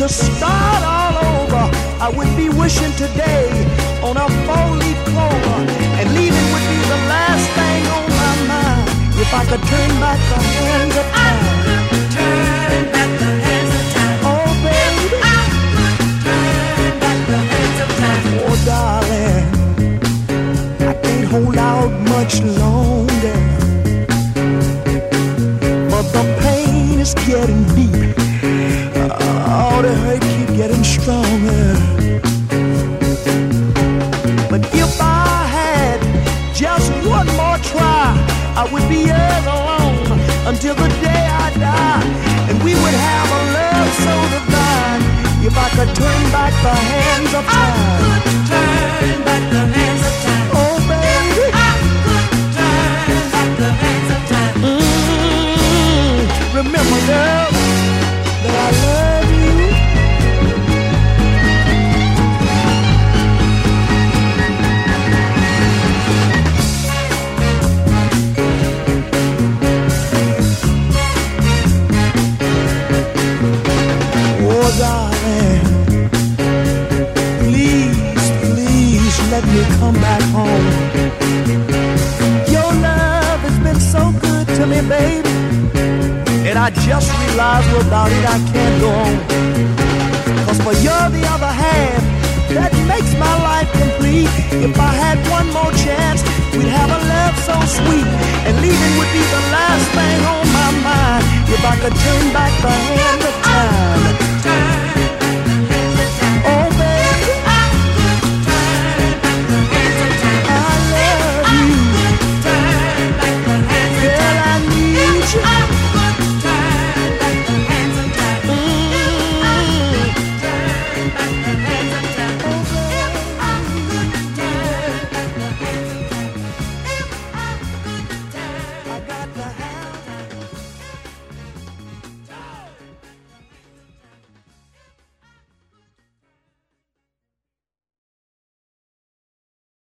to start all over, I would be wishing today on a four-leaf clover, and leaving would be the last thing on my mind. If I could turn back the hands of time, I could turn back the hands of time. Oh, baby, I could turn back the hands of time. Oh, darling, I can't hold out much longer, but the pain is getting deep. Oh, the hurt keep getting stronger. But if I had just one more try, I would be ever alone until the day I die, and we would have a love so divine. If I could turn back the hands of time, I could turn back the hands of time. Oh, baby, I could turn back the hands of time. Remember, girl, that I love you. Oh, darling, please, please let me come back home. Your love has been so good to me, baby, and I just realized without it I can't go on. 'Cause for you're the other half that makes my life complete. If I had one more chance, we'd have a love so sweet, and leaving would be the last thing on my mind. If I could turn back the hands